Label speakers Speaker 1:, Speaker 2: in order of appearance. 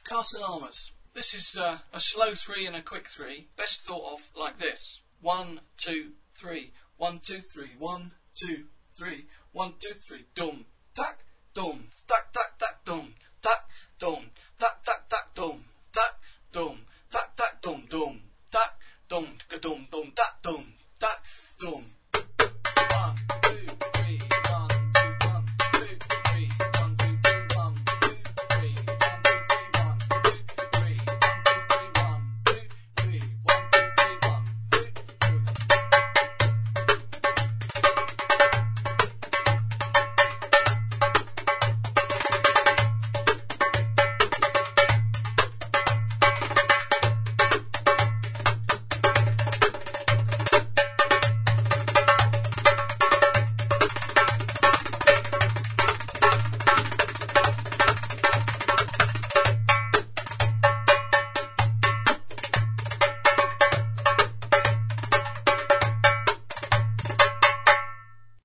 Speaker 1: Castle Armors. This is a slow 3 and a quick 3, best thought of like this. 1, 2, 3. 1, 2, 3. 1, 2, 3. 1, 2, 3. Dum, tak, dum, tak, tak, tak, dum, tak, dum.